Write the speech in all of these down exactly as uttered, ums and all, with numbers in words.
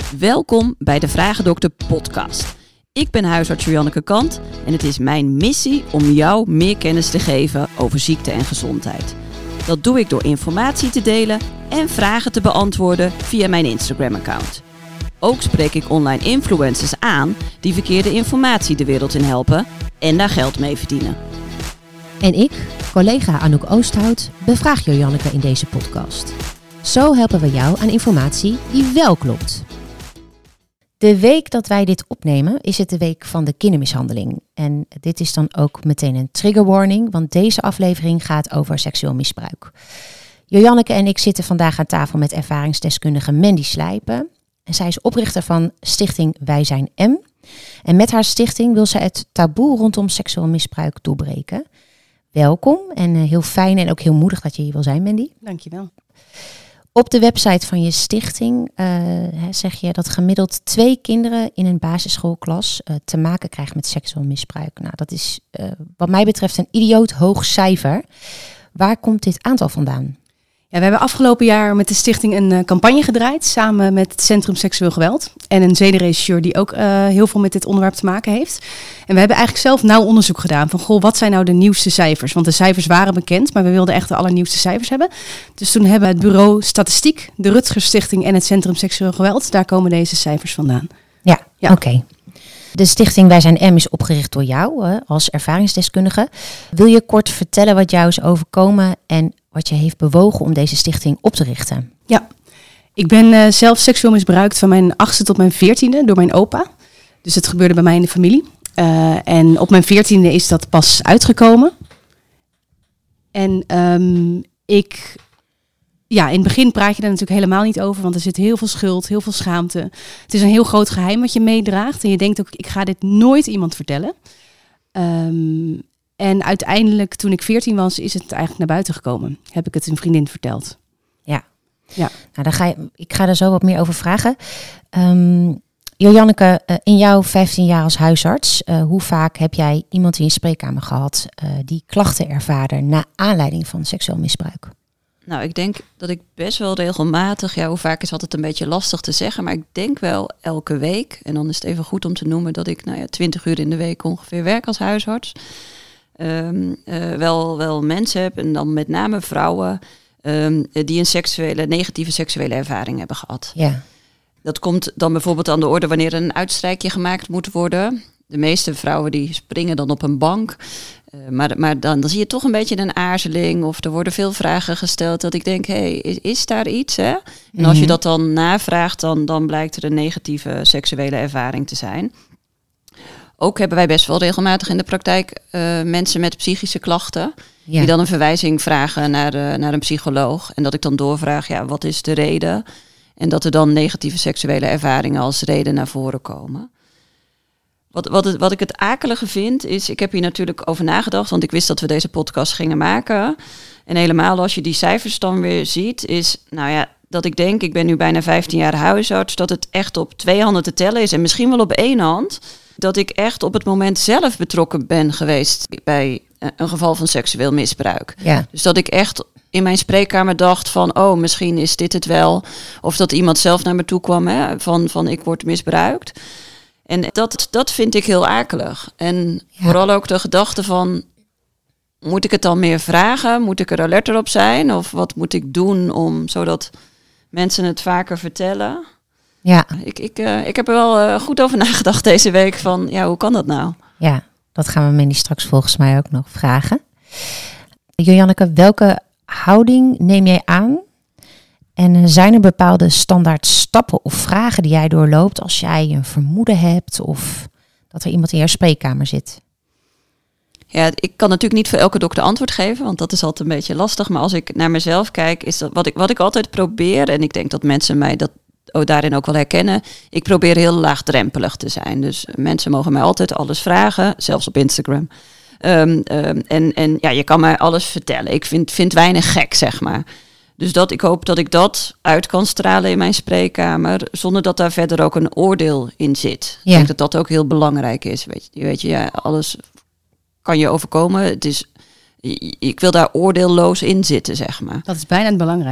Welkom bij de Vragendokter podcast. Ik ben huisarts Janneke Kant en het is mijn missie om jou meer kennis te geven over ziekte en gezondheid. Dat doe ik door informatie te delen en vragen te beantwoorden via mijn Instagram-account. Ook spreek ik online influencers aan die verkeerde informatie de wereld in helpen en daar geld mee verdienen. En ik, collega Anouk Oosthout, bevraag Janneke in deze podcast. Zo helpen we jou aan informatie die wel klopt. De week dat wij dit opnemen is het de week van de kindermishandeling. En dit is dan ook meteen een trigger warning, want deze aflevering gaat over seksueel misbruik. Janneke en ik zitten vandaag aan tafel met ervaringsdeskundige Mandy Slijpen. En zij is oprichter van Stichting Wij Zijn M. En met haar stichting wil zij het taboe rondom seksueel misbruik doorbreken. Welkom en heel fijn en ook heel moedig dat je hier wil zijn, Mandy. Dankjewel. Op de website van je stichting uh, zeg je dat gemiddeld twee kinderen in een basisschoolklas uh, te maken krijgen met seksueel misbruik. Nou, dat is uh, wat mij betreft een idioot hoog cijfer. Waar komt dit aantal vandaan? Ja, we hebben afgelopen jaar met de stichting een uh, campagne gedraaid samen met het Centrum Seksueel Geweld en een zedenregisseur die ook uh, heel veel met dit onderwerp te maken heeft. En we hebben eigenlijk zelf nauw onderzoek gedaan van goh, wat zijn nou de nieuwste cijfers? Want de cijfers waren bekend, maar we wilden echt de allernieuwste cijfers hebben. Dus toen hebben het bureau Statistiek, de Rutgers Stichting en het Centrum Seksueel Geweld, daar komen deze cijfers vandaan. Ja, ja. Oké. Okay. De stichting Wij Zijn M is opgericht door jou hè, als ervaringsdeskundige. Wil je kort vertellen wat jou is overkomen en wat je heeft bewogen om deze stichting op te richten? Ja, ik ben uh, zelf seksueel misbruikt van mijn achtste tot mijn veertiende door mijn opa. Dus het gebeurde bij mij in de familie. Uh, en op mijn veertiende is dat pas uitgekomen. En um, ik... Ja, in het begin praat je daar natuurlijk helemaal niet over, want er zit heel veel schuld, heel veel schaamte. Het is een heel groot geheim wat je meedraagt. En je denkt ook, ik ga dit nooit iemand vertellen. Um, en uiteindelijk, toen ik veertien was, is het eigenlijk naar buiten gekomen. Heb ik het een vriendin verteld. Ja, ja. Nou, dan ga je, ik ga er zo wat meer over vragen. Um, Janneke, uh, in jouw vijftien jaar als huisarts, uh, hoe vaak heb jij iemand in je spreekkamer gehad uh, die klachten ervaarde na aanleiding van seksueel misbruik? Nou, ik denk dat ik best wel regelmatig, ja, hoe vaak is altijd een beetje lastig te zeggen, maar ik denk wel elke week. En dan is het even goed om te noemen dat ik, nou ja, twintig uur in de week ongeveer werk als huisarts. Um, uh, wel, wel mensen heb en dan met name vrouwen um, die een seksuele, negatieve seksuele ervaring hebben gehad. Ja. Dat komt dan bijvoorbeeld aan de orde wanneer een uitstrijkje gemaakt moet worden. De meeste vrouwen die springen dan op een bank. Uh, maar maar dan, dan zie je toch een beetje een aarzeling. Of er worden veel vragen gesteld dat ik denk, hé, hey, is, is daar iets? Hè? En mm-hmm. als je dat dan navraagt, dan, dan blijkt er een negatieve seksuele ervaring te zijn. Ook hebben wij best wel regelmatig in de praktijk uh, mensen met psychische klachten. Ja. Die dan een verwijzing vragen naar, uh, naar een psycholoog. En dat ik dan doorvraag, ja, wat is de reden? En dat er dan negatieve seksuele ervaringen als reden naar voren komen. Wat, wat, het, wat ik het akelige vind is, ik heb hier natuurlijk over nagedacht, want ik wist dat we deze podcast gingen maken. En helemaal als je die cijfers dan weer ziet, is, nou ja, dat ik denk, ik ben nu bijna vijftien jaar huisarts, dat het echt op twee handen te tellen is en misschien wel op één hand, dat ik echt op het moment zelf betrokken ben geweest bij een geval van seksueel misbruik. Ja. Dus dat ik echt in mijn spreekkamer dacht van, oh, misschien is dit het wel. Of dat iemand zelf naar me toe kwam, hè, van, van ik word misbruikt. En dat, dat vind ik heel akelig. En ja. Vooral ook de gedachte van, moet ik het dan meer vragen? Moet ik er alerter op zijn? Of wat moet ik doen om, zodat mensen het vaker vertellen? Ja. Ik, ik, uh, ik heb er wel uh, goed over nagedacht deze week van, ja, hoe kan dat nou? Ja, dat gaan we Mandy straks volgens mij ook nog vragen. Janneke, welke houding neem jij aan? En zijn er bepaalde standaard stappen of vragen die jij doorloopt als jij een vermoeden hebt of dat er iemand in jouw spreekkamer zit? Ja, ik kan natuurlijk niet voor elke dokter antwoord geven, want dat is altijd een beetje lastig. Maar als ik naar mezelf kijk, is dat wat ik, wat ik altijd probeer, en ik denk dat mensen mij dat oh, daarin ook wel herkennen. Ik probeer heel laagdrempelig te zijn. Dus mensen mogen mij altijd alles vragen, zelfs op Instagram. Um, um, en, en ja, je kan mij alles vertellen. Ik vind, vind weinig gek, zeg maar. Dus dat, ik hoop dat ik dat uit kan stralen in mijn spreekkamer, zonder dat daar verder ook een oordeel in zit. Ja. Ik denk dat dat ook heel belangrijk is. Weet je, weet je ja, alles kan je overkomen. Het is, ik wil daar oordeelloos in zitten, zeg maar. Dat is bijna het belangrijkste.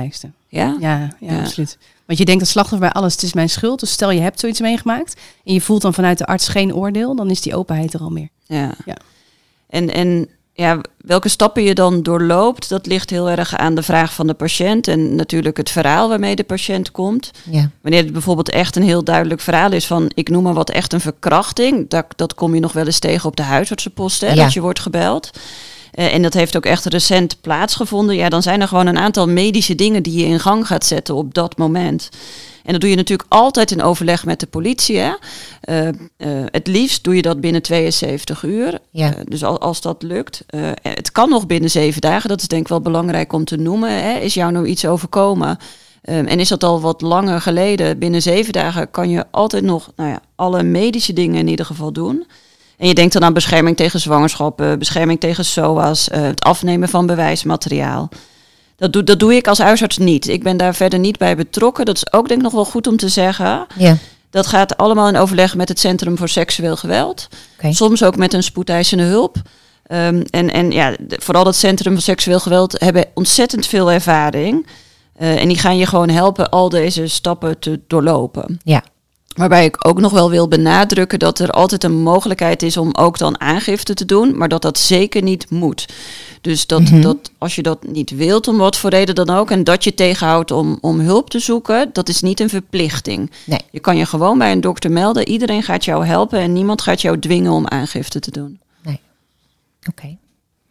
Ja? Ja, ja, Ja. absoluut. Want je denkt als slachtoffer bij alles, het is mijn schuld. Dus stel je hebt zoiets meegemaakt en je voelt dan vanuit de arts geen oordeel, dan is die openheid er al meer. Ja. Ja. En, en ja, welke stappen je dan doorloopt, dat ligt heel erg aan de vraag van de patiënt en natuurlijk het verhaal waarmee de patiënt komt. Ja. Wanneer het bijvoorbeeld echt een heel duidelijk verhaal is van, ik noem maar wat, echt een verkrachting, dat, dat kom je nog wel eens tegen op de huisartsenpost, hè, Ja. dat je wordt gebeld. Uh, en dat heeft ook echt recent plaatsgevonden. Ja, dan zijn er gewoon een aantal medische dingen die je in gang gaat zetten op dat moment. En dat doe je natuurlijk altijd in overleg met de politie. Hè? Uh, uh, het liefst doe je dat binnen tweeënzeventig uur. Ja. Uh, dus als, als dat lukt. Uh, het kan nog binnen zeven dagen. Dat is denk ik wel belangrijk om te noemen. Hè? Is jou nou iets overkomen? Um, en is dat al wat langer geleden? Binnen zeven dagen kan je altijd nog nou ja, alle medische dingen in ieder geval doen. En je denkt dan aan bescherming tegen zwangerschappen, bescherming tegen S O A's, uh, het afnemen van bewijsmateriaal. Dat doe, dat doe ik als huisarts niet. Ik ben daar verder niet bij betrokken. Dat is ook denk ik nog wel goed om te zeggen. Ja. Dat gaat allemaal in overleg met het Centrum voor Seksueel Geweld. Okay. Soms ook met een spoedeisende hulp. Um, en, en ja, de, vooral dat Centrum voor Seksueel Geweld hebben ontzettend veel ervaring. Uh, en die gaan je gewoon helpen al deze stappen te doorlopen. Ja. Waarbij ik ook nog wel wil benadrukken dat er altijd een mogelijkheid is om ook dan aangifte te doen, maar dat dat zeker niet moet. Dus dat, mm-hmm. dat als je dat niet wilt, om wat voor reden dan ook, en dat je tegenhoudt om, om hulp te zoeken, dat is niet een verplichting. Nee. Je kan je gewoon bij een dokter melden, iedereen gaat jou helpen en niemand gaat jou dwingen om aangifte te doen. Nee. Oké. Okay.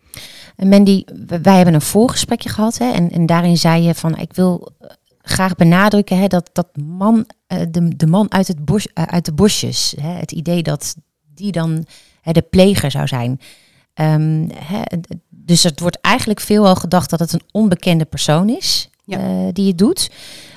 En Mandy, wij hebben een voorgesprekje gehad, hè, en, en daarin zei je van, ik wil graag benadrukken, hè, dat dat man, uh, de, de man uit, het bos, uh, uit de bosjes, hè, het idee dat die dan hè, de pleger zou zijn. Um, hè, dus het wordt eigenlijk veelal gedacht dat het een onbekende persoon is, ja. uh, die het doet.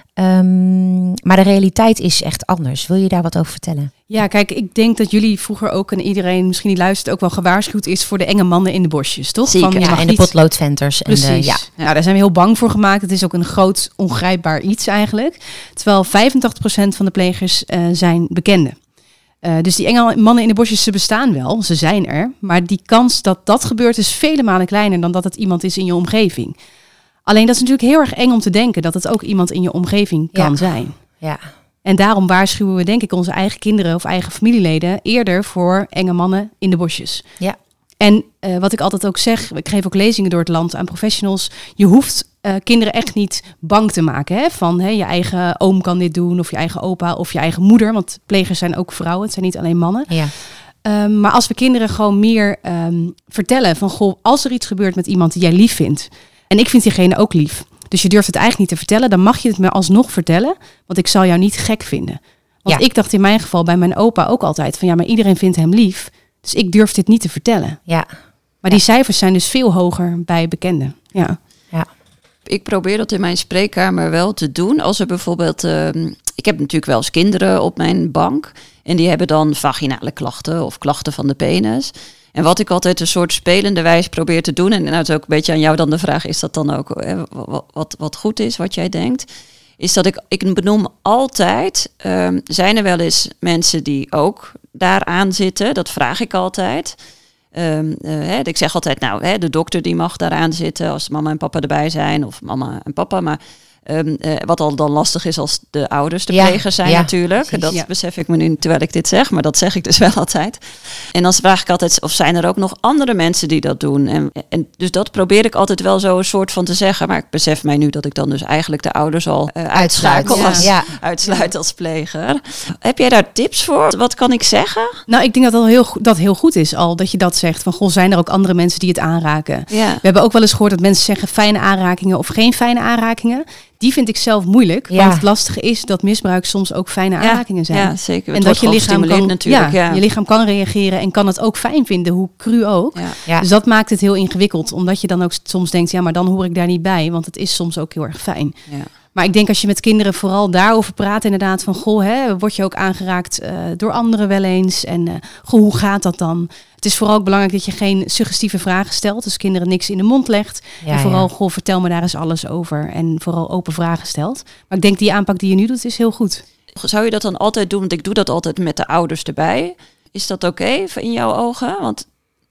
Um, maar de realiteit is echt anders. Wil je daar wat over vertellen? Ja, kijk, ik denk dat jullie vroeger ook en iedereen misschien die luistert ook wel gewaarschuwd is voor de enge mannen in de bosjes, toch? Zeker, Van, ja, en de potloodventers. Precies. En de, ja. Nou, daar zijn we heel bang voor gemaakt. Het is ook een groot ongrijpbaar iets eigenlijk. Terwijl vijfentachtig procent van de plegers uh, zijn bekenden. Uh, dus die enge mannen in de bosjes, ze bestaan wel, ze zijn er. Maar die kans dat dat gebeurt is vele malen kleiner dan dat het iemand is in je omgeving. Alleen dat is natuurlijk heel erg eng om te denken dat het ook iemand in je omgeving kan ja. zijn. Ja. En daarom waarschuwen we denk ik onze eigen kinderen of eigen familieleden eerder voor enge mannen in de bosjes. Ja. En uh, wat ik altijd ook zeg, ik geef ook lezingen door het land aan professionals. Je hoeft uh, kinderen echt niet bang te maken. Hè? Van hey, je eigen oom kan dit doen of je eigen opa of je eigen moeder. Want plegers zijn ook vrouwen, het zijn niet alleen mannen. Ja. Um, maar als we kinderen gewoon meer um, vertellen van goh, als er iets gebeurt met iemand die jij lief vindt. En ik vind diegene ook lief. Dus je durft het eigenlijk niet te vertellen. Dan mag je het me alsnog vertellen. Want ik zal jou niet gek vinden. Want ja. ik dacht in mijn geval bij mijn opa ook altijd van ja, maar iedereen vindt hem lief. Dus ik durf dit niet te vertellen. Ja. Maar ja. die cijfers zijn dus veel hoger bij bekenden. Ja. Ja. Ik probeer dat in mijn spreekkamer wel te doen. Als er bijvoorbeeld, uh, ik heb natuurlijk wel eens kinderen op mijn bank. En die hebben dan vaginale klachten of klachten van de penis. En wat ik altijd een soort spelende wijs probeer te doen, en nou, het is ook een beetje aan jou dan de vraag, is dat dan ook hè, wat, wat, wat goed is, wat jij denkt, is dat ik, ik benoem altijd, um, zijn er wel eens mensen die ook daaraan zitten, dat vraag ik altijd. Um, uh, hè, ik zeg altijd, nou, hè, de dokter die mag daaraan zitten als mama en papa erbij zijn, of mama en papa, maar Um, uh, wat al dan lastig is als de ouders de ja, plegers zijn ja, natuurlijk. precies, dat ja. besef ik me nu terwijl ik dit zeg, maar dat zeg ik dus wel altijd. En dan vraag ik altijd, of zijn er ook nog andere mensen die dat doen? En, en dus dat probeer ik altijd wel zo een soort van te zeggen. Maar ik besef mij nu dat ik dan dus eigenlijk de ouders al uh, uitschakel ja. als, Ja. uitsluit als pleger. Heb jij daar tips voor? Wat kan ik zeggen? Nou, ik denk dat dat heel, dat heel goed is al, dat je dat zegt. Van, goh, zijn er ook andere mensen die het aanraken? Ja. We hebben ook wel eens gehoord dat mensen zeggen fijne aanrakingen of geen fijne aanrakingen. Die vind ik zelf moeilijk, Ja. want het lastige is dat misbruik soms ook fijne aanrakingen zijn. Ja, zeker. En Het dat je wordt lichaam gestimuleerd kan, natuurlijk. ja, Ja. je lichaam kan reageren en kan het ook fijn vinden, hoe cru ook. Ja. Ja. Dus dat maakt het heel ingewikkeld, omdat je dan ook soms denkt, ja, maar dan hoor ik daar niet bij, want het is soms ook heel erg fijn. Ja. Maar ik denk als je met kinderen vooral daarover praat, inderdaad van, goh, hè, word je ook aangeraakt uh, door anderen wel eens? En uh, goh, hoe gaat dat dan? Het is vooral ook belangrijk dat je geen suggestieve vragen stelt, dus kinderen niks in de mond legt. Ja, en vooral, ja. goh, vertel me daar eens alles over. En vooral open vragen stelt. Maar ik denk die aanpak die je nu doet, is heel goed. Zou je dat dan altijd doen? Want ik doe dat altijd met de ouders erbij. Is dat oké okay in jouw ogen? Want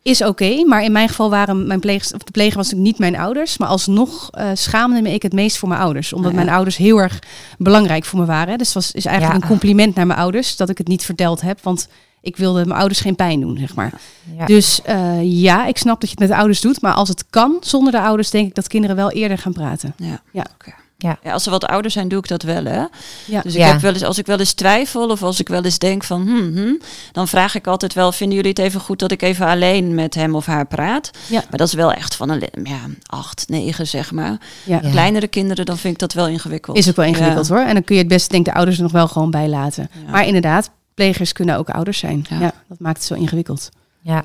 is oké. Okay, maar in mijn geval waren mijn plegers, of de pleger was natuurlijk niet mijn ouders. Maar alsnog uh, schaamde me ik het meest voor mijn ouders. Omdat oh, ja. mijn ouders heel erg belangrijk voor me waren. Dus het was, is eigenlijk ja. een compliment naar mijn ouders dat ik het niet verteld heb. Want ik wilde mijn ouders geen pijn doen, zeg maar. Ja. Dus uh, ja, ik snap dat je het met de ouders doet. Maar als het kan, zonder de ouders, denk ik dat kinderen wel eerder gaan praten. Ja, ja. Okay. Ja. ja, als ze wat ouder zijn, doe ik dat wel, hè. Ja. Dus ik ja. heb wel eens, als ik wel eens twijfel of als ik wel eens denk van, hmm, hmm, dan vraag ik altijd wel, vinden jullie het even goed dat ik even alleen met hem of haar praat? Ja. Maar dat is wel echt van een ja, acht, negen, zeg maar. Ja. Ja. Kleinere kinderen, dan vind ik dat wel ingewikkeld. Is ook wel ingewikkeld, ja. hoor. En dan kun je het beste, denk ik, de ouders er nog wel gewoon bij laten. Ja. Maar inderdaad, plegers kunnen ook ouders zijn. Ja, ja dat maakt het zo ingewikkeld. Ja.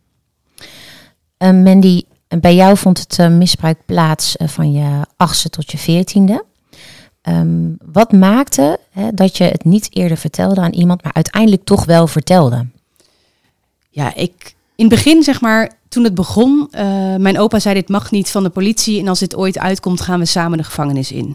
Uh, Mandy, bij jou vond het uh, misbruik plaats uh, van je achtste tot je veertiende. Um, wat maakte hè, dat je het niet eerder vertelde aan iemand, maar uiteindelijk toch wel vertelde? Ja, ik in het begin, zeg maar, toen het begon, uh, mijn opa zei dit mag niet van de politie en als dit ooit uitkomt gaan we samen de gevangenis in.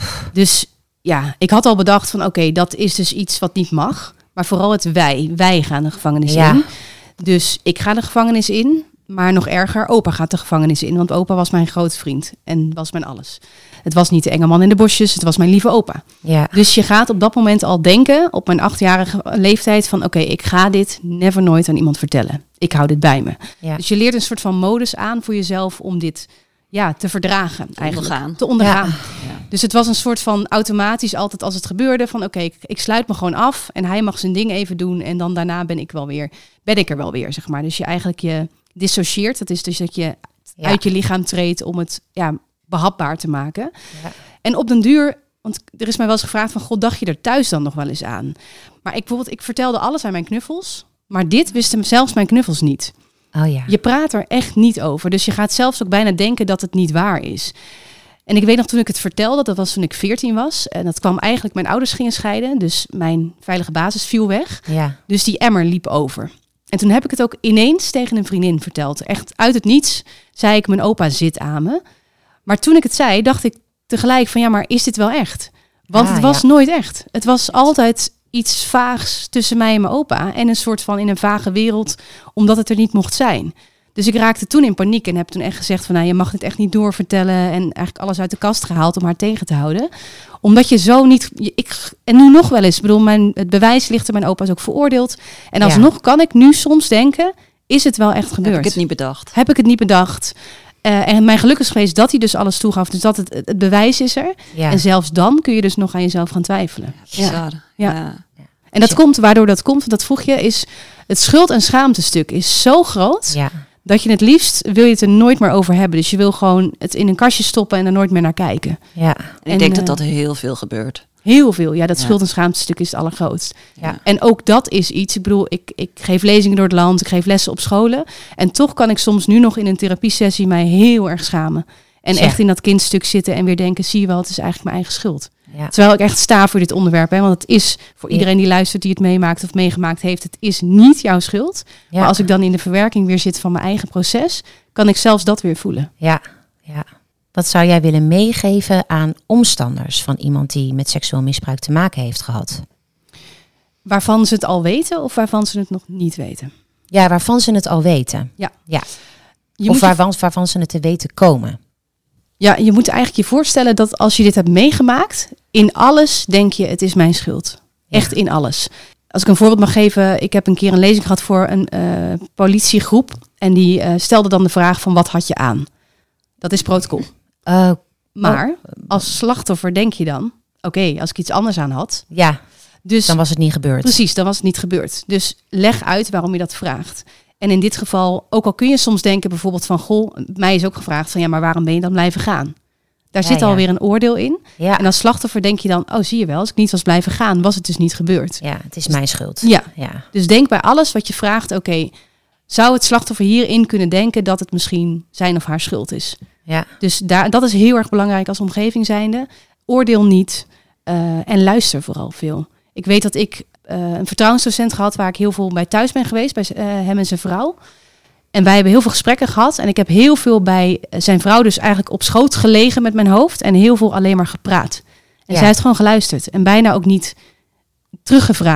Dus ja, ik had al bedacht van oké, okay, dat is dus iets wat niet mag. Maar vooral het wij, wij gaan de gevangenis ja. in. Dus ik ga de gevangenis in. Maar nog erger, opa gaat de gevangenis in. Want opa was mijn grote vriend en was mijn alles. Het was niet de enge man in de bosjes, het was mijn lieve opa. Ja. Dus je gaat op dat moment al denken, op mijn achtjarige leeftijd, van oké, okay, ik ga dit never nooit aan iemand vertellen. Ik hou dit bij me. Ja. Dus je leert een soort van modus aan voor jezelf om dit ja, te verdragen. Te eigenlijk. ondergaan. Te ondergaan. Ja. Ja. Dus het was een soort van automatisch altijd als het gebeurde van oké, okay, ik, ik sluit me gewoon af en hij mag zijn ding even doen en dan daarna ben ik wel weer, ben ik er wel weer, zeg maar. Dus je eigenlijk je dissocieert. Dat is dus dat je ja. uit je lichaam treedt om het ja, behapbaar te maken. Ja. En op den duur, want er is mij wel eens gevraagd van, god, dacht je er thuis dan nog wel eens aan? Maar ik bijvoorbeeld, ik vertelde alles aan mijn knuffels, maar dit wisten zelfs mijn knuffels niet. Oh ja. Je praat er echt niet over. Dus je gaat zelfs ook bijna denken dat het niet waar is. En ik weet nog toen ik het vertelde, dat was toen ik veertien was. En dat kwam eigenlijk, mijn ouders gingen scheiden. Dus mijn veilige basis viel weg. Ja. Dus die emmer liep over. En toen heb ik het ook ineens tegen een vriendin verteld. Echt uit het niets zei ik, mijn opa zit aan me. Maar toen ik het zei, dacht ik tegelijk van ja, maar is dit wel echt? Want ah, het was ja. nooit echt. Het was altijd iets vaags tussen mij en mijn opa. En een soort van in een vage wereld, omdat het er niet mocht zijn. Dus ik raakte toen in paniek en heb toen echt gezegd van nou, je mag dit echt niet doorvertellen. En eigenlijk alles uit de kast gehaald om haar tegen te houden. Omdat je zo niet... Ik, en nu nog wel eens, ik bedoel, mijn, het bewijs ligt er, mijn opa is ook veroordeeld. En alsnog ja. kan ik nu soms denken, is het wel echt gebeurd? Heb ik het niet bedacht? Heb ik het niet bedacht? Uh, en mijn geluk is geweest dat hij dus alles toegaf. Dus dat het, het bewijs is er. Ja. En zelfs dan kun je dus nog aan jezelf gaan twijfelen. Ja, ja. ja. ja. En dat ja. komt, waardoor dat komt, dat vroeg je, is het schuld- en schaamtestuk is zo groot... Ja. dat je het liefst, wil je het er nooit meer over hebben. Dus je wil gewoon het in een kastje stoppen en er nooit meer naar kijken. Ja. En ik denk uh, dat dat heel veel gebeurt. Heel veel, ja. Dat ja. schuld- en schaamtestuk is het allergrootst. Ja. En ook dat is iets, ik bedoel, ik, ik geef lezingen door het land, ik geef lessen op scholen. En toch kan ik soms nu nog in een therapiesessie mij heel erg schamen. En ja. echt in dat kindstuk zitten en weer denken, zie je wel, het is eigenlijk mijn eigen schuld. Ja. Terwijl ik echt sta voor dit onderwerp. Hè, want het is voor iedereen die luistert, die het meemaakt of meegemaakt heeft, het is niet jouw schuld. Ja. Maar als ik dan in de verwerking weer zit van mijn eigen proces, kan ik zelfs dat weer voelen. Ja, ja. Wat zou jij willen meegeven aan omstanders van iemand die met seksueel misbruik te maken heeft gehad? Waarvan ze het al weten of waarvan ze het nog niet weten? Ja, waarvan ze het al weten. Ja. ja. Je of waarvan, je... waarvan ze het te weten komen. Ja, je moet eigenlijk je voorstellen dat als je dit hebt meegemaakt, in alles denk je, het is mijn schuld. Ja. Echt in alles. Als ik een voorbeeld mag geven, ik heb een keer een lezing gehad voor een uh, politiegroep. En die uh, stelde dan de vraag van, wat had je aan? Dat is protocol. Uh, maar als slachtoffer denk je dan, oké, okay, als ik iets anders aan had. Ja, dus, dan was het niet gebeurd. Precies, dan was het niet gebeurd. Dus leg uit waarom je dat vraagt. En in dit geval, ook al kun je soms denken bijvoorbeeld van, goh, mij is ook gevraagd van, ja, maar waarom ben je dan blijven gaan? Daar ja, zit ja. alweer een oordeel in. Ja. En als slachtoffer denk je dan, oh, zie je wel, als ik niet was blijven gaan, was het dus niet gebeurd. Ja, het is mijn schuld. Ja, ja. Dus denk bij alles wat je vraagt, oké, okay, zou het slachtoffer hierin kunnen denken dat het misschien zijn of haar schuld is? Ja. Dus daar, dat is heel erg belangrijk als omgeving zijnde. Oordeel niet uh, en luister vooral veel. Ik weet dat ik uh, een vertrouwensdocent gehad waar ik heel veel bij thuis ben geweest, bij uh, hem en zijn vrouw. En wij hebben heel veel gesprekken gehad. En ik heb heel veel bij zijn vrouw dus eigenlijk op schoot gelegen met mijn hoofd. En heel veel alleen maar gepraat. En ja. zij heeft gewoon geluisterd. En bijna ook niet teruggevraagd.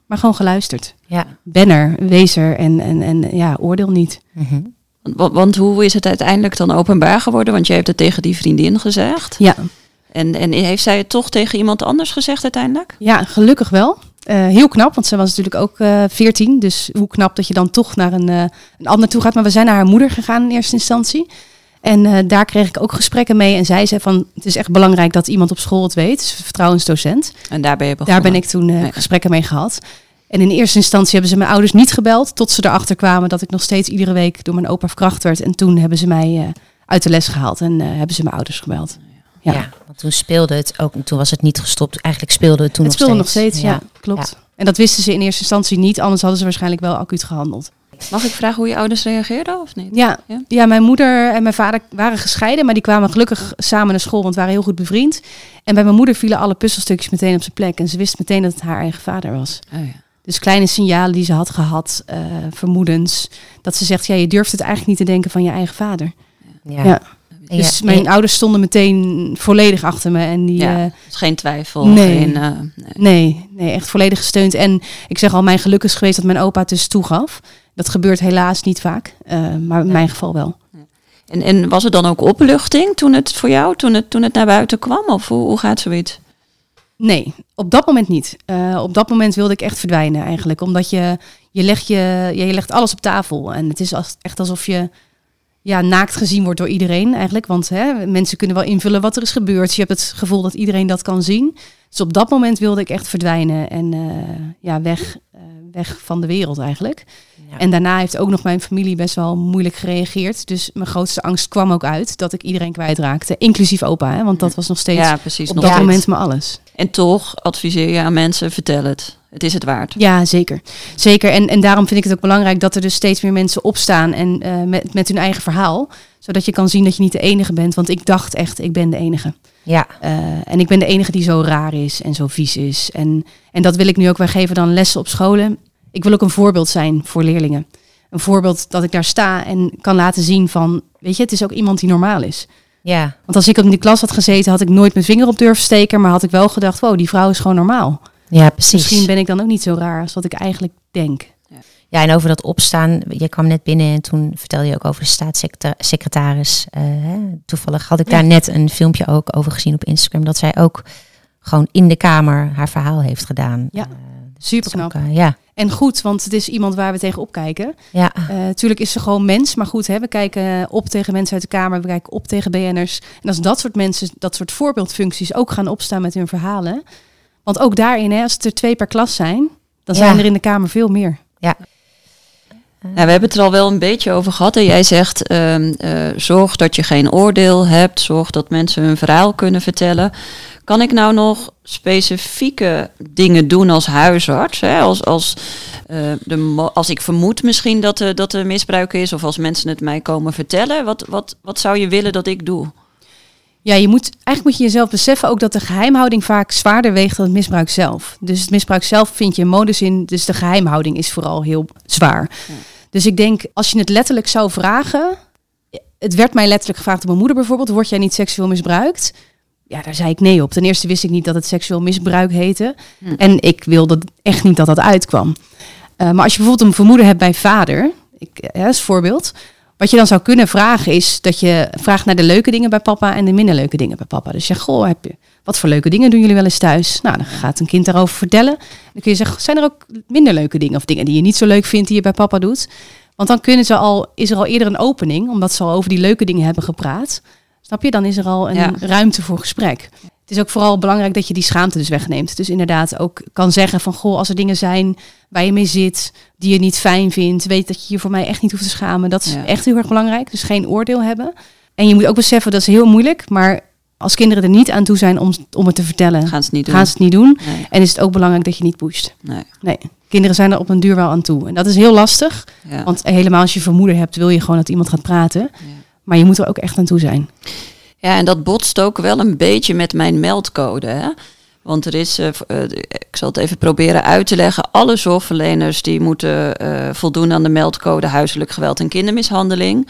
maar gewoon geluisterd. Ja. Ben er, wees er en, en, en ja, oordeel niet. Mm-hmm. Want, want hoe is het uiteindelijk dan openbaar geworden? Want jij hebt het tegen die vriendin gezegd. Ja, En, en heeft zij het toch tegen iemand anders gezegd uiteindelijk? ja gelukkig wel. Uh, heel knap, want ze was natuurlijk ook uh, veertien. Dus hoe knap dat je dan toch naar een, uh, een ander toe gaat. Maar we zijn naar haar moeder gegaan in eerste instantie. En uh, daar kreeg ik ook gesprekken mee. En zij zei van, het is echt belangrijk dat iemand op school het weet. Dus een vertrouwensdocent. En daar ben je begonnen? Daar ben ik toen uh, Nee. gesprekken mee gehad. En in eerste instantie hebben ze mijn ouders niet gebeld. Tot ze erachter kwamen dat ik nog steeds iedere week door mijn opa verkracht werd. En toen hebben ze mij uh, uit de les gehaald. En uh, hebben ze mijn ouders gebeld. Ja. Ja. Want toen speelde het ook, toen was het niet gestopt. Eigenlijk speelde het toen Het nog speelde nog steeds. steeds, ja, klopt. Ja. En dat wisten ze in eerste instantie niet. Anders hadden ze waarschijnlijk wel acuut gehandeld. Mag ik vragen hoe je ouders reageerden of niet? Ja, Ja? ja, mijn moeder en mijn vader waren gescheiden, maar die kwamen gelukkig samen naar school, want we waren heel goed bevriend. En bij mijn moeder vielen alle puzzelstukjes meteen op zijn plek. En ze wist meteen dat het haar eigen vader was. Oh, ja. Dus kleine signalen die ze had gehad, uh, vermoedens. Dat ze zegt, ja, je durft het eigenlijk niet te denken van je eigen vader. Ja. Ja. En Dus ja, mijn en- ouders stonden meteen volledig achter me. En die, Ja, uh, dus geen twijfel. Nee. Geen, uh, nee. nee, nee, echt volledig gesteund. En ik zeg al, mijn geluk is geweest dat mijn opa het dus toegaf. Dat gebeurt helaas niet vaak, uh, maar in Ja. mijn geval wel. En, en was er dan ook opluchting toen het voor jou, toen het, toen het naar buiten kwam? Of hoe, hoe gaat zoiets? Nee, op dat moment niet. Uh, op dat moment wilde ik echt verdwijnen eigenlijk. Omdat je, je, legt, je, ja, je legt alles op tafel. En het is als, echt alsof je ja, naakt gezien wordt door iedereen eigenlijk. Want hè, mensen kunnen wel invullen wat er is gebeurd. Je hebt het gevoel dat iedereen dat kan zien. Dus op dat moment wilde ik echt verdwijnen. En uh, ja, weg, uh, weg van de wereld eigenlijk. Ja. En daarna heeft ook nog mijn familie best wel moeilijk gereageerd. Dus mijn grootste angst kwam ook uit dat ik iedereen kwijtraakte. Inclusief opa, hè, want dat was nog steeds Ja, precies. op nog dat steeds. moment maar alles. En toch adviseer je aan mensen, vertel het. Het is het waard. Ja, zeker. Zeker. En, en daarom vind ik het ook belangrijk dat er dus steeds meer mensen opstaan en uh, met, met hun eigen verhaal. Zodat je kan zien dat je niet de enige bent. Want ik dacht echt, ik ben de enige. Ja. Uh, en ik ben de enige die zo raar is en zo vies is. En, en dat wil ik nu ook. Wij geven dan lessen op scholen. Ik wil ook een voorbeeld zijn voor leerlingen. Een voorbeeld dat ik daar sta en kan laten zien van, weet je, het is ook iemand die normaal is. Ja. Want als ik in die klas had gezeten, had ik nooit mijn vinger op durven steken. Maar had ik wel gedacht, wow, die vrouw is gewoon normaal. Ja, precies. Misschien ben ik dan ook niet zo raar als wat ik eigenlijk denk. Ja, en over dat opstaan, je kwam net binnen en toen vertelde je ook over de staatssecretaris. Uh, hè. Toevallig had ik daar Ja. net een filmpje ook over gezien op Instagram, dat zij ook gewoon in de Kamer haar verhaal heeft gedaan. Ja, Uh, dus super dat is knap. ook, uh, ja. En goed, want het is iemand waar we tegen opkijken. Ja. Uh, tuurlijk is ze gewoon mens, maar goed, hè, we kijken op tegen mensen uit de Kamer, we kijken op tegen B N'ers. En als dat soort mensen, dat soort voorbeeldfuncties ook gaan opstaan met hun verhalen. Want ook daarin, hè, als het er twee per klas zijn, dan Ja. zijn er in de Kamer veel meer. Ja. Nou, we hebben het er al wel een beetje over gehad. En jij zegt, uh, uh, zorg dat je geen oordeel hebt. Zorg dat mensen hun verhaal kunnen vertellen. Kan ik nou nog specifieke dingen doen als huisarts? Hè? Als, als, uh, de mo- als ik vermoed misschien dat, uh, dat er misbruik is. Of als mensen het mij komen vertellen. Wat, wat, wat zou je willen dat ik doe? Ja, je moet, eigenlijk moet je jezelf beseffen ook dat de geheimhouding vaak zwaarder weegt dan het misbruik zelf. Dus het misbruik zelf vind je een modus in, dus de geheimhouding is vooral heel zwaar. Ja. Dus ik denk, als je het letterlijk zou vragen, het werd mij letterlijk gevraagd door mijn moeder bijvoorbeeld, word jij niet seksueel misbruikt? Ja, daar zei ik nee op. Ten eerste wist ik niet dat het seksueel misbruik heette. Hm. En ik wilde echt niet dat dat uitkwam. Uh, maar als je bijvoorbeeld een vermoeden hebt bij vader, ik, ja, als voorbeeld. Wat je dan zou kunnen vragen is dat je vraagt naar de leuke dingen bij papa en de minder leuke dingen bij papa. Dus je zegt, goh, heb je, wat voor leuke dingen doen jullie wel eens thuis? Nou, dan gaat een kind daarover vertellen. Dan kun je zeggen, zijn er ook minder leuke dingen of dingen die je niet zo leuk vindt die je bij papa doet? Want dan kunnen ze al, is er al eerder een opening, omdat ze al over die leuke dingen hebben gepraat. Snap je? Dan is er al een ja. ruimte voor gesprek. Het is ook vooral belangrijk dat je die schaamte dus wegneemt. Dus inderdaad ook kan zeggen van, goh, als er dingen zijn waar je mee zit, die je niet fijn vindt, weet dat je je voor mij echt niet hoeft te schamen. Dat is ja. echt heel erg belangrijk. Dus geen oordeel hebben. En je moet ook beseffen, dat is heel moeilijk, maar als kinderen er niet aan toe zijn om, om het te vertellen, gaan ze het niet doen. Gaan ze het niet doen. Nee. En is het ook belangrijk dat je niet pusht. Nee. nee. Kinderen zijn er op een duur wel aan toe. En dat is heel lastig. Ja. Want helemaal als je vermoeden hebt, wil je gewoon dat iemand gaat praten. Ja. Maar je moet er ook echt aan toe zijn. Ja, en dat botst ook wel een beetje met mijn meldcode. Hè? Want er is, uh, uh, ik zal het even proberen uit te leggen. Alle zorgverleners die moeten uh, voldoen aan de meldcode huiselijk geweld en kindermishandeling.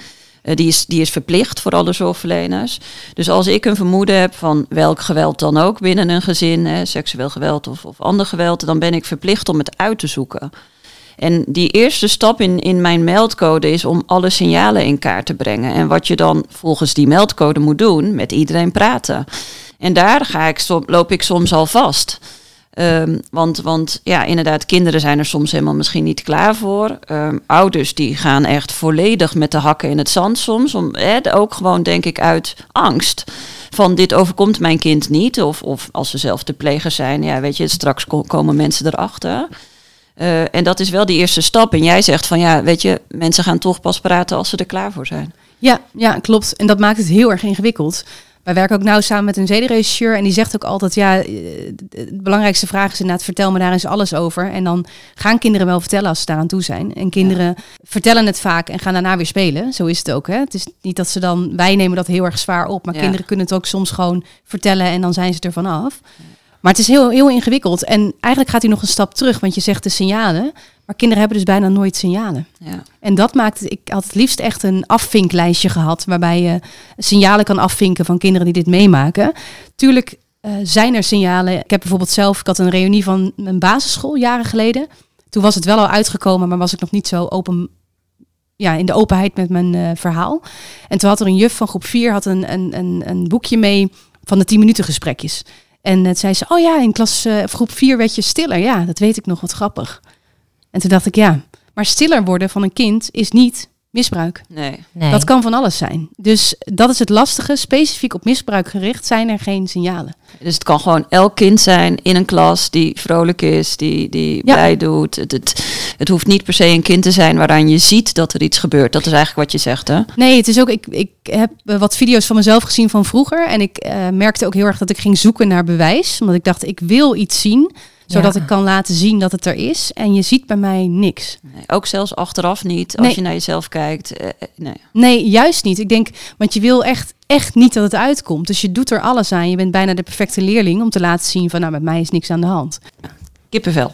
Uh, die, is, die is verplicht voor alle zorgverleners. Dus als ik een vermoeden heb van welk geweld dan ook binnen een gezin, hè, seksueel geweld of, of ander geweld, dan ben ik verplicht om het uit te zoeken. En die eerste stap in, in mijn meldcode is om alle signalen in kaart te brengen. En wat je dan volgens die meldcode moet doen, met iedereen praten. En daar ga ik, loop ik soms al vast. Um, want, want ja, inderdaad, kinderen zijn er soms helemaal misschien niet klaar voor. Um, ouders die gaan echt volledig met de hakken in het zand soms. Om, hè, ook gewoon, denk ik, uit angst. Van dit overkomt mijn kind niet. Of, of als ze zelf de pleger zijn, ja, weet je, straks ko- komen mensen erachter. Uh, en dat is wel die eerste stap. En jij zegt van ja, weet je, mensen gaan toch pas praten als ze er klaar voor zijn. Ja, ja, klopt. En dat maakt het heel erg ingewikkeld. Wij werken ook nauw samen met een zedenregisseur en die zegt ook altijd, ja, de belangrijkste vraag is inderdaad, vertel me daar eens alles over. En dan gaan kinderen wel vertellen als ze daaraan toe zijn. En kinderen ja. vertellen het vaak en gaan daarna weer spelen. Zo is het ook, hè. Het is niet dat ze dan, wij nemen dat heel erg zwaar op, maar ja. kinderen kunnen het ook soms gewoon vertellen en dan zijn ze er vanaf. Ja. Maar het is heel, heel ingewikkeld. En eigenlijk gaat hij nog een stap terug, want je zegt de signalen. Maar kinderen hebben dus bijna nooit signalen. Ja. En dat maakt, ik had het liefst echt een afvinklijstje gehad, waarbij je signalen kan afvinken van kinderen die dit meemaken. Tuurlijk uh, zijn er signalen. Ik heb bijvoorbeeld zelf, ik had een reunie van mijn basisschool jaren geleden. Toen was het wel al uitgekomen, maar was ik nog niet zo open, ja, in de openheid met mijn uh, verhaal. En toen had er een juf van groep vier had een, een, een, een boekje mee van de tien minuten gesprekjes. En het zei ze, oh ja, in klas uh, groep vier werd je stiller. Ja, dat weet ik nog, wat grappig. En toen dacht ik, ja, maar stiller worden van een kind is niet misbruik. Nee. nee. Dat kan van alles zijn. Dus dat is het lastige. Specifiek op misbruik gericht zijn er geen signalen. Dus het kan gewoon elk kind zijn in een klas die vrolijk is, die, die ja. blij doet. Het, het, het hoeft niet per se een kind te zijn waaraan je ziet dat er iets gebeurt. Dat is eigenlijk wat je zegt, hè? Nee, het is ook, ik, ik heb wat video's van mezelf gezien van vroeger. En ik uh, merkte ook heel erg dat ik ging zoeken naar bewijs. Omdat ik dacht, ik wil iets zien, zodat ja. ik kan laten zien dat het er is. En je ziet bij mij niks. Nee, ook zelfs achteraf niet, als nee. je naar jezelf kijkt. Uh, nee. nee, juist niet. Ik denk, want je wil echt, echt niet dat het uitkomt. Dus je doet er alles aan. Je bent bijna de perfecte leerling om te laten zien van, nou, met mij is niks aan de hand. Ja. Kippenvel.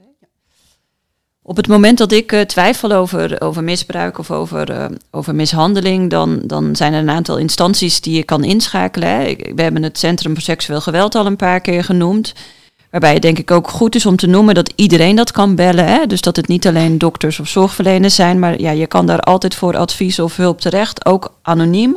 Op het moment dat ik uh, twijfel over, over misbruik of over, uh, over mishandeling, dan, dan zijn er een aantal instanties die je kan inschakelen. Hè. Ik, we hebben het Centrum voor Seksueel Geweld al een paar keer genoemd. Waarbij het denk ik ook goed is om te noemen dat iedereen dat kan bellen. Hè? Dus dat het niet alleen dokters of zorgverleners zijn, maar ja, je kan daar altijd voor advies of hulp terecht, ook anoniem.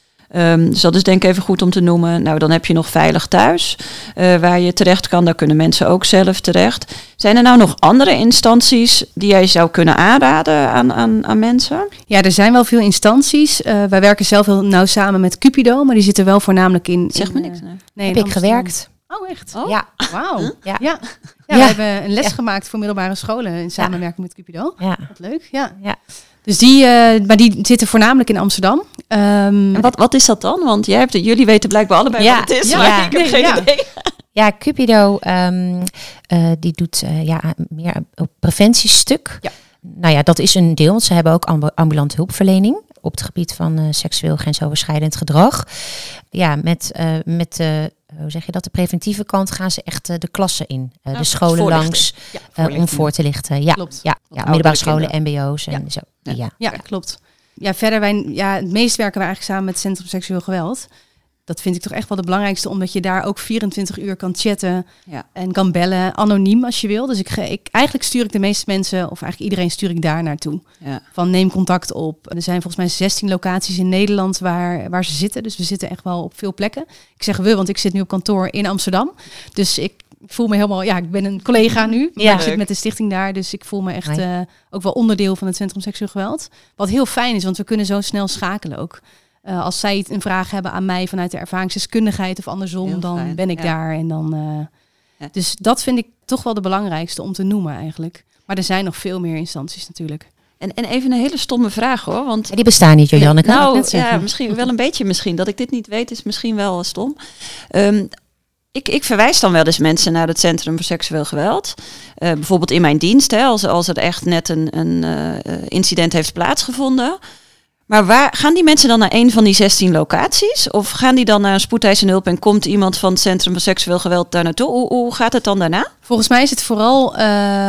Um, dus dat is denk ik even goed om te noemen. Nou, dan heb je nog Veilig Thuis, uh, waar je terecht kan. Daar kunnen mensen ook zelf terecht. Zijn er nou nog andere instanties die jij zou kunnen aanraden aan, aan, aan mensen? Ja, er zijn wel veel instanties. Uh, wij werken zelf heel nauw samen met Cupido, maar die zitten wel voornamelijk in... Zeg in, me niks. Nee. nee heb ik Amsterdam. gewerkt. Oh, echt? Oh. Ja. Wauw. Huh? Ja. Ja. Ja. Ja, ja. we hebben een les ja. gemaakt voor middelbare scholen in samenwerking ja. met Cupido. Ja. Wat leuk. Ja. ja. Dus die, uh, maar die zitten voornamelijk in Amsterdam. Um, en wat, wat is dat dan? Want jij hebt, jullie weten blijkbaar allebei ja. wat het is, ja. maar ja. ik heb nee, geen ja. idee. Ja, Cupido um, uh, die doet uh, ja, meer op preventiestuk. Ja. Nou ja, dat is een deel. Want ze hebben ook amb- ambulante hulpverlening op het gebied van uh, seksueel grensoverschrijdend gedrag. Ja, met, uh, met uh, hoe zeg je dat? De preventieve kant gaan ze echt uh, de klassen in. Uh, ja, de scholen langs ja, uh, om voor te lichten. Ja, klopt. Ja, ja, middelbare scholen, mbo's en ja. zo. Ja. Ja. Ja, klopt. Ja, verder, wij, ja, het meest werken we eigenlijk samen met het Centrum Seksueel Geweld. Dat vind ik toch echt wel de belangrijkste, omdat je daar ook vierentwintig uur kan chatten ja. en kan bellen, anoniem als je wil. Dus ik, ik, eigenlijk stuur ik de meeste mensen, of eigenlijk iedereen stuur ik daar naartoe. Ja. Van neem contact op. Er zijn volgens mij zestien locaties in Nederland waar, waar ze zitten. Dus we zitten echt wel op veel plekken. Ik zeg we, want ik zit nu op kantoor in Amsterdam. Dus ik voel me helemaal, ja, ik ben een collega nu. Maar ja, ik zit met de stichting daar, dus ik voel me echt uh, ook wel onderdeel van het Centrum Seksueel Geweld. Wat heel fijn is, want we kunnen zo snel schakelen ook. Uh, als zij een vraag hebben aan mij vanuit de ervaringsdeskundigheid of andersom, heel dan fijn. ben ik ja. daar. En dan, uh, ja. Dus dat vind ik toch wel de belangrijkste om te noemen eigenlijk. Maar er zijn nog veel meer instanties natuurlijk. En, en even een hele stomme vraag hoor. Want ja, die bestaan niet, Janneke. Nou, ja, misschien wel een beetje misschien. Dat ik dit niet weet is misschien wel stom. Um, ik, ik verwijs dan wel eens mensen naar het Centrum voor Seksueel Geweld. Uh, bijvoorbeeld in mijn dienst, hè, als, als er echt net een, een uh, incident heeft plaatsgevonden. Maar waar gaan die mensen dan naar een van die zestien locaties? Of gaan die dan naar een spoedeisende hulp en komt iemand van het Centrum voor Seksueel Geweld daar naartoe? Hoe, hoe gaat het dan daarna? Volgens mij is het vooral uh,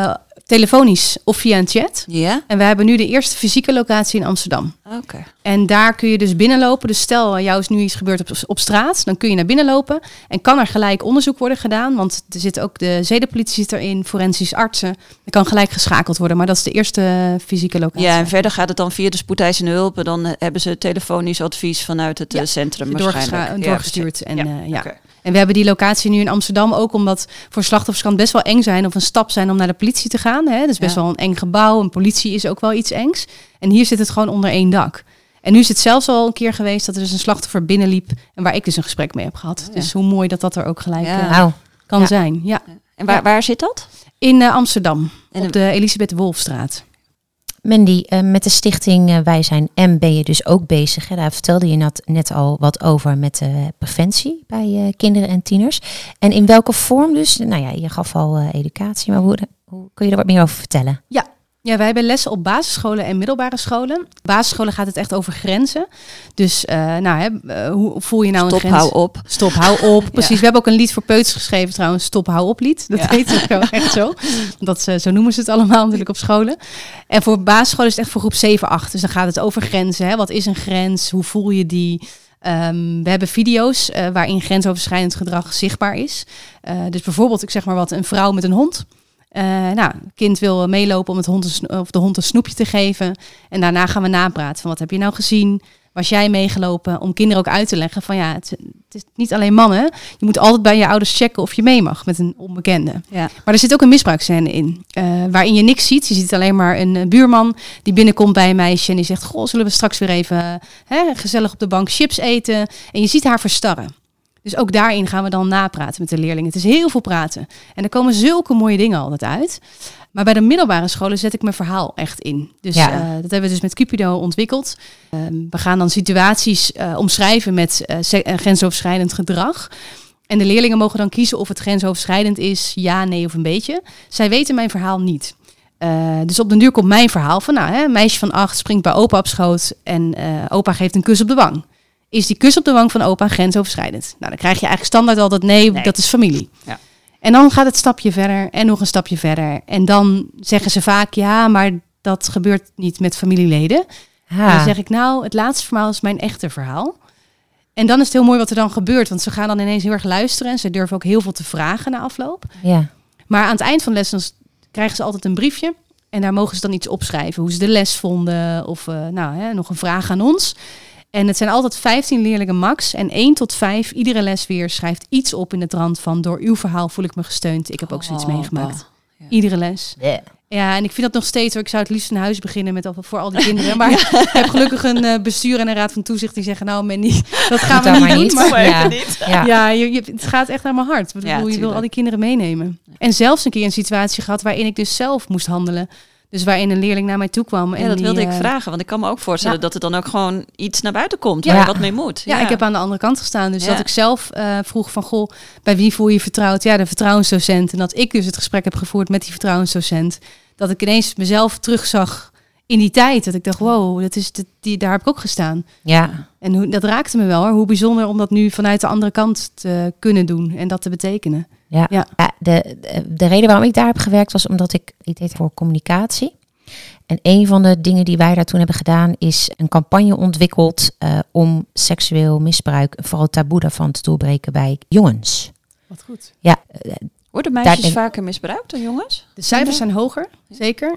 telefonisch of via een chat. Ja? En we hebben nu de eerste fysieke locatie in Amsterdam. Oké. Okay. En daar kun je dus binnenlopen. Dus stel, jou is nu iets gebeurd op, op straat. Dan kun je naar binnen lopen. En kan er gelijk onderzoek worden gedaan. Want er zit ook de zedenpolitie zit erin, forensisch artsen. Er kan gelijk geschakeld worden. Maar dat is de eerste fysieke locatie. Ja, en verder gaat het dan via de spoedeisende hulp. En dan hebben ze telefonisch advies vanuit het ja, centrum waarschijnlijk. Doorgestuurd. Ja, en, ja. Uh, ja. Okay. En we hebben die locatie nu in Amsterdam ook omdat voor slachtoffers kan het best wel eng zijn of een stap zijn om naar de politie te gaan. Hè? Dat is best ja. wel een eng gebouw. En politie is ook wel iets engs. En hier zit het gewoon onder één dak. En nu is het zelfs al een keer geweest dat er dus een slachtoffer binnenliep en waar ik dus een gesprek mee heb gehad. Ja. Dus hoe mooi dat dat er ook gelijk ja. uh, nou. kan ja. zijn. Ja. En waar, waar zit dat? In uh, Amsterdam, en op de Elisabeth Wolfstraat. Mandy, uh, met de stichting uh, Wij Zijn M ben je dus ook bezig. Hè? Daar vertelde je net, net al wat over met uh, preventie bij uh, kinderen en tieners. En in welke vorm dus? Nou ja, je gaf al uh, educatie, maar hoe, hoe kun je er wat meer over vertellen? Ja. Ja, wij hebben lessen op basisscholen en middelbare scholen. Basisscholen gaat het echt over grenzen. Dus, uh, nou, hè, uh, hoe voel je nou Stop, een grens? Stop, hou op. Stop, hou op. Precies. Ja. We hebben ook een lied voor peuters geschreven trouwens. Stop, hou op lied. Dat ja. heet het gewoon echt zo. Dat, uh, zo noemen ze het allemaal natuurlijk op scholen. En voor basisscholen is het echt voor groep zeven, acht. Dus dan gaat het over grenzen. Hè. Wat is een grens? Hoe voel je die? Um, we hebben video's uh, waarin grensoverschrijdend gedrag zichtbaar is. Uh, dus bijvoorbeeld, ik zeg maar wat, een vrouw met een hond. Uh, nou, het kind wil meelopen om het hond een sno- of de hond een snoepje te geven. En daarna gaan we napraten van wat heb je nou gezien? Was jij meegelopen? Om kinderen ook uit te leggen van ja, het, het is niet alleen mannen. Je moet altijd bij je ouders checken of je mee mag met een onbekende. Ja. Maar er zit ook een misbruiksscène in. Uh, waarin je niks ziet. Je ziet alleen maar een uh, buurman die binnenkomt bij een meisje. En die zegt, goh, zullen we straks weer even uh, hè, gezellig op de bank chips eten? En je ziet haar verstarren. Dus ook daarin gaan we dan napraten met de leerlingen. Het is heel veel praten. En er komen zulke mooie dingen altijd uit. Maar bij de middelbare scholen zet ik mijn verhaal echt in. Dus ja. uh, dat hebben we dus met Cupido ontwikkeld. Um, we gaan dan situaties uh, omschrijven met uh, se- uh, grensoverschrijdend gedrag. En de leerlingen mogen dan kiezen of het grensoverschrijdend is, ja, nee of een beetje. Zij weten mijn verhaal niet. Uh, dus op den duur komt mijn verhaal van, nou, hè, een meisje van acht springt bij opa op schoot en uh, opa geeft een kus op de wang. Is die kus op de wang van opa grensoverschrijdend? Nou, dan krijg je eigenlijk standaard altijd nee, nee. dat is familie. Ja. En dan gaat het stapje verder en nog een stapje verder. En dan zeggen ze vaak, ja, maar dat gebeurt niet met familieleden. Ha. En dan zeg ik, nou, het laatste verhaal is mijn echte verhaal. En dan is het heel mooi wat er dan gebeurt. Want ze gaan dan ineens heel erg luisteren. En ze durven ook heel veel te vragen na afloop. Ja. Maar aan het eind van de les krijgen ze altijd een briefje. En daar mogen ze dan iets opschrijven. Hoe ze de les vonden. Of uh, nou, hè, nog een vraag aan ons. En het zijn altijd vijftien leerlingen max. En één tot vijf, iedere les weer, schrijft iets op in de trant van... door uw verhaal voel ik me gesteund. Ik heb ook zoiets oh, meegemaakt. Ja. Iedere les. Yeah. Ja, en ik vind dat nog steeds... Hoor, ik zou het liefst een huis beginnen met voor al die kinderen. Maar ja. ik heb gelukkig een uh, bestuur en een raad van toezicht die zeggen... nou, Mandy, dat gaan we niet doen. Niet. Maar ja, niet. ja. ja je, je, het gaat echt naar mijn hart. Ik bedoel, ja, je wil al die kinderen meenemen. En zelfs een keer een situatie gehad waarin ik dus zelf moest handelen... Dus waarin een leerling naar mij toe kwam. Ja, dat die, wilde ik uh, vragen. Want ik kan me ook voorstellen ja. dat er dan ook gewoon iets naar buiten komt. Waar ja. je wat mee moet. Ja, ja, ik heb aan de andere kant gestaan. Dus ja. dat ik zelf uh, vroeg van, goh, bij wie voel je je vertrouwd? Ja, de vertrouwensdocent. En dat ik dus het gesprek heb gevoerd met die vertrouwensdocent. Dat ik ineens mezelf terugzag in die tijd. Dat ik dacht, wow, dat is de, die, daar heb ik ook gestaan. Ja. En hoe, dat raakte me wel hoor. Hoe bijzonder om dat nu vanuit de andere kant te kunnen doen. En dat te betekenen. Ja, ja. ja de, de, de reden waarom ik daar heb gewerkt was omdat ik, ik deed voor communicatie. En een van de dingen die wij daar toen hebben gedaan is een campagne ontwikkeld uh, om seksueel misbruik, vooral taboe daarvan te doorbreken bij jongens. Wat goed. Ja. Uh, Worden meisjes denk... vaker misbruikt dan jongens? De cijfers zijn hoger, zeker.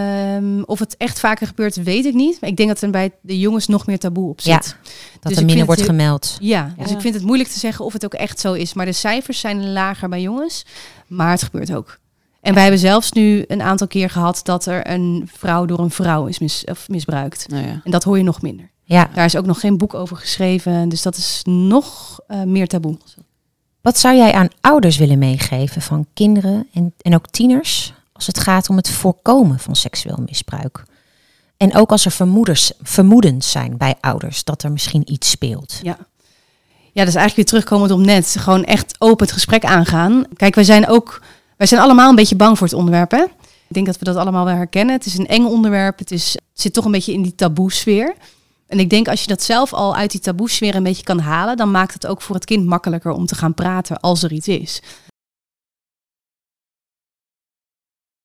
Um, of het echt vaker gebeurt, weet ik niet. Maar ik denk dat er bij de jongens nog meer taboe op zit. Ja, dat dus er minder wordt het, gemeld. Ja, ja, dus ik vind het moeilijk te zeggen of het ook echt zo is. Maar de cijfers zijn lager bij jongens. Maar het gebeurt ook. En wij hebben zelfs nu een aantal keer gehad dat er een vrouw door een vrouw is mis, of misbruikt. Nou ja. En dat hoor je nog minder. Ja. Daar is ook nog geen boek over geschreven. Dus dat is nog uh, meer taboe. Wat zou jij aan ouders willen meegeven van kinderen en, en ook tieners als het gaat om het voorkomen van seksueel misbruik? En ook als er vermoeders, vermoedens zijn bij ouders dat er misschien iets speelt. Ja. Ja, dus eigenlijk weer terugkomend op net. Gewoon echt open het gesprek aangaan. Kijk, wij zijn ook, wij zijn allemaal een beetje bang voor het onderwerp. Hè? Ik denk dat we dat allemaal wel herkennen. Het is een eng onderwerp. Het, is, het zit toch een beetje in die taboe-sfeer. En ik denk als je dat zelf al uit die taboe-sfeer een beetje kan halen, dan maakt het ook voor het kind makkelijker om te gaan praten als er iets is.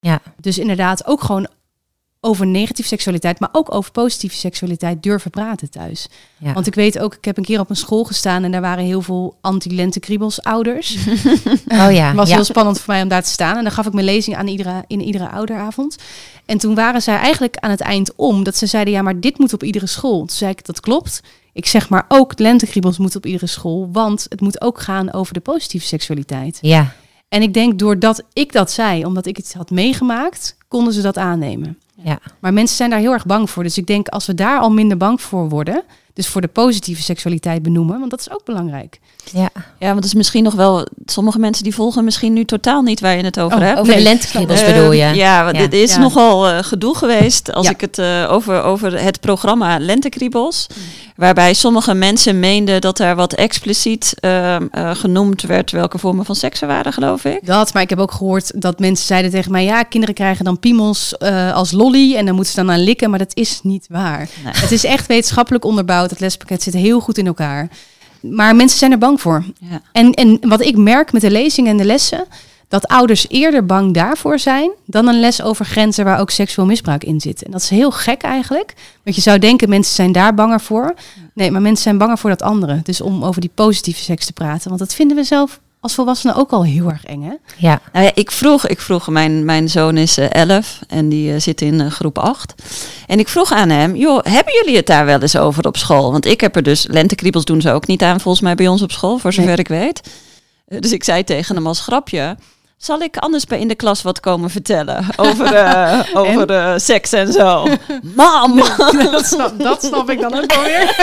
Ja. Dus inderdaad ook gewoon over negatieve seksualiteit, maar ook over positieve seksualiteit durven praten thuis. Ja. Want ik weet ook, ik heb een keer op een school gestaan en daar waren heel veel anti-lentekriebels ouders. Oh ja. Het was ja. heel spannend voor mij om daar te staan. En dan gaf ik mijn lezing aan iedere, in iedere ouderavond. En toen waren zij eigenlijk aan het eind om, dat ze zeiden, ja, maar dit moet op iedere school. Toen zei ik, dat klopt. Ik zeg maar ook, lentekriebels moeten op iedere school, want het moet ook gaan over de positieve seksualiteit. Ja. En ik denk, doordat ik dat zei, omdat ik het had meegemaakt, konden ze dat aannemen. Ja. Maar mensen zijn daar heel erg bang voor. Dus ik denk, als we daar al minder bang voor worden, dus voor de positieve seksualiteit benoemen, want dat is ook belangrijk. Ja. Ja, want het is misschien nog wel... Sommige mensen die volgen misschien nu totaal niet waar je het over Oh, hebt. Over Nee, de lentekriebels Eh, bedoel je? Ja, want Ja. dit is Ja. nogal uh, gedoe geweest als Ja. ik het uh, over, over het programma Lentekriebels. Waarbij sommige mensen meenden dat daar wat expliciet uh, uh, genoemd werd welke vormen van seks er waren, geloof ik. Dat, maar ik heb ook gehoord dat mensen zeiden tegen mij, ja, kinderen krijgen dan piemels uh, als lolly en dan moeten ze dan aan likken, maar dat is niet waar. Nee. Het is echt wetenschappelijk onderbouwd. Het lespakket zit heel goed in elkaar. Maar mensen zijn er bang voor. Ja. En, en wat ik merk met de lezingen en de lessen, dat ouders eerder bang daarvoor zijn dan een les over grenzen waar ook seksueel misbruik in zit. En dat is heel gek eigenlijk. Want je zou denken, mensen zijn daar banger voor. Nee, maar mensen zijn banger voor dat andere. Dus om over die positieve seks te praten. Want dat vinden we zelf als volwassenen ook al heel erg eng, hè? Ja. Nou ja, ik vroeg, ik vroeg mijn, mijn zoon is uh, elf en die uh, zit in uh, groep acht. En ik vroeg aan hem, joh, hebben jullie het daar wel eens over op school? Want ik heb er dus, lentekriebels doen ze ook niet aan volgens mij bij ons op school, voor zover Nee. ik weet. Uh, dus ik zei tegen hem als grapje, zal ik anders bij in de klas wat komen vertellen over, uh, over uh, seks en zo? Mam! dat, snap, dat snap ik dan ook wel weer.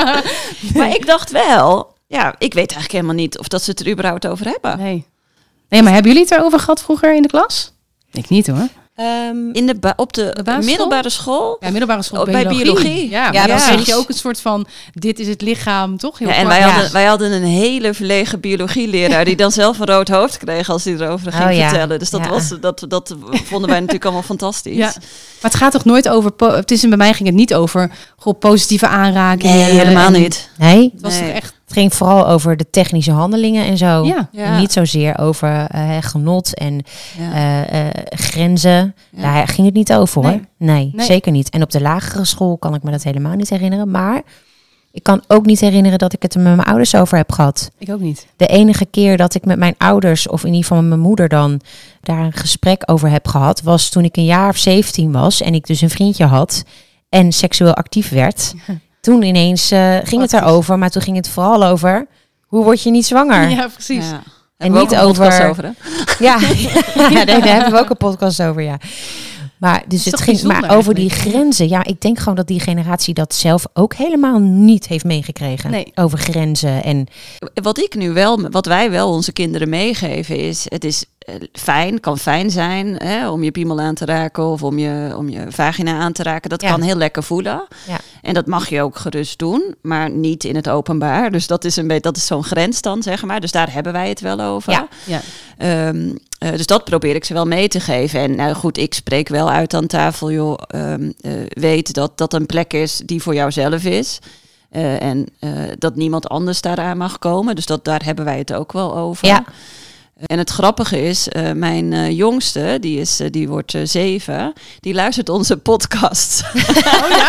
Maar ik dacht wel, ja, ik weet eigenlijk helemaal niet of dat ze het er überhaupt over hebben. Nee. Nee, maar hebben jullie het erover gehad vroeger in de klas? Ik niet hoor. Um, in de ba- op de, De basisschool? middelbare school. Ja, middelbare school Oh, bij biologie. Ja, Ja, maar dan ja. zeg je ook een soort van, dit is het lichaam, toch? Heel Ja, en kort. wij Ja. hadden, wij hadden een hele verlegen biologieleraar die dan zelf een rood hoofd kreeg als hij erover ging Oh, ja. vertellen. Dus dat, Ja. was, dat, dat vonden wij natuurlijk allemaal fantastisch. Ja. Maar het gaat toch nooit over, po- het is bij mij ging het niet over goh, positieve aanrakingen. Nee, helemaal En niet. Nee, Het was Nee. toch echt, het ging vooral over de technische handelingen en zo. ja. Ja. En niet zozeer over eh, genot en Ja. eh, eh, grenzen. Ja. Daar ging het niet over hoor. Nee. Nee, Nee. zeker niet. En op de lagere school kan ik me dat helemaal niet herinneren. Maar ik kan ook niet herinneren dat ik het er met mijn ouders over heb gehad. Ik ook niet. De enige keer dat ik met mijn ouders, of in ieder geval met mijn moeder dan, daar een gesprek over heb gehad, was toen ik een jaar of zeventien was en ik dus een vriendje had en seksueel actief werd. Toen ineens uh, ging het Praktisch. erover, maar toen ging het vooral over, hoe word je niet zwanger? Ja, precies. Ja. En Hebben we niet ook een podcast over- over, hè? Ja, ja daar, daar hebben we ook een podcast over, ja. Maar dus is het toch ging maar bijzonder over die eigenlijk? grenzen. Ja, ik denk gewoon dat die generatie dat zelf ook helemaal niet heeft meegekregen. Nee. Over grenzen en Wat ik nu wel, wat wij wel onze kinderen meegeven is, het is eh, fijn, kan fijn zijn hè, om je piemel aan te raken of om je, om je vagina aan te raken. Dat Ja. kan heel lekker voelen. Ja. En dat mag je ook gerust doen, maar niet in het openbaar. Dus dat is een beetje, dat is zo'n grens dan, zeg maar. Dus daar hebben wij het wel over. Ja. Ja. Ehm, uh, dus dat probeer ik ze wel mee te geven. En nou goed, ik spreek wel uit aan tafel, joh, um, uh, weet dat dat een plek is die voor jouzelf is. Uh, en uh, dat niemand anders daaraan mag komen. Dus dat, daar hebben wij het ook wel over. Ja. En het grappige is, uh, mijn uh, jongste, die, is, uh, die wordt uh, zeven, die luistert onze podcast. Oh ja?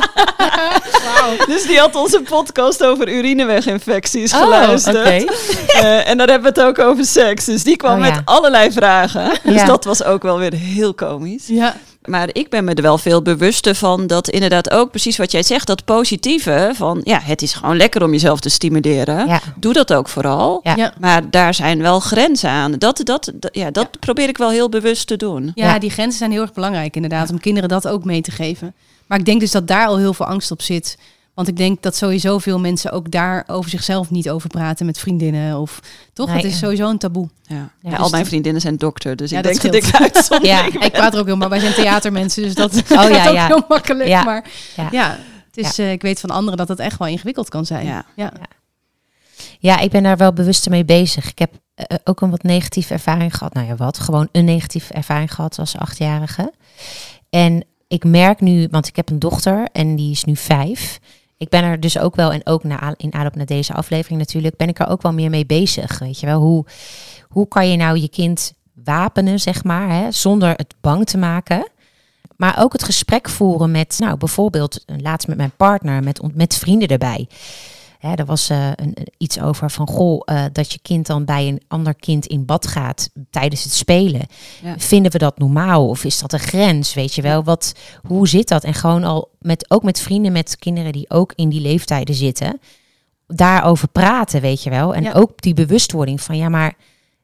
Wauw. Dus die had onze podcast over urineweginfecties Oh, geluisterd. oké. Uh, en dan hebben we het ook over seks. Dus die kwam Oh, ja. met allerlei vragen. Dus Ja. dat was ook wel weer heel komisch. Ja. Maar ik ben me er wel veel bewuster van dat inderdaad ook precies wat jij zegt, dat positieve van ja, het is gewoon lekker om jezelf te stimuleren. Ja. Doe dat ook vooral. Ja. Ja. Maar daar zijn wel grenzen aan. Dat, dat, dat, ja, dat probeer ik wel heel bewust te doen. Ja, Ja. die grenzen zijn heel erg belangrijk inderdaad, om kinderen dat ook mee te geven. Maar ik denk dus dat daar al heel veel angst op zit. Want ik denk dat sowieso veel mensen ook daar over zichzelf niet over praten met vriendinnen. Of toch? Nee. Het is sowieso een taboe. Ja. Ja, Ja, dus al mijn dat- vriendinnen zijn dokter, dus Ja, ik dat denk dat ik scheelt. uitzondering Ja. ben. Ik praat er ook heel, maar wij zijn theatermensen, dus dat ja, is ook ja. heel makkelijk. Ja. Maar Ja. ja, het is, eh, ik weet van anderen dat het echt wel ingewikkeld kan zijn. Ja. Ja. Ja, ik ben daar wel bewust mee bezig. Ik heb uh, ook een wat negatieve ervaring gehad. Nou ja, wat? Gewoon een negatieve ervaring gehad als achtjarige. En ik merk nu, want ik heb een dochter en die is nu vijf. Ik ben er dus ook wel, en ook na, in aanloop naar deze aflevering natuurlijk, ben ik er ook wel meer mee bezig. Weet je wel, hoe, hoe kan je nou je kind wapenen, zeg maar, hè, zonder het bang te maken. Maar ook het gesprek voeren met, nou, bijvoorbeeld laatst met mijn partner, met, met vrienden erbij. Hè, er was uh, een, iets over van, goh, uh, dat je kind dan bij een ander kind in bad gaat tijdens het spelen. Ja. Vinden we dat normaal of is dat een grens, weet je wel? Wat, hoe zit dat? En gewoon al, met, ook met vrienden, met kinderen die ook in die leeftijden zitten, daarover praten, weet je wel? En ja. ook die bewustwording van, ja, maar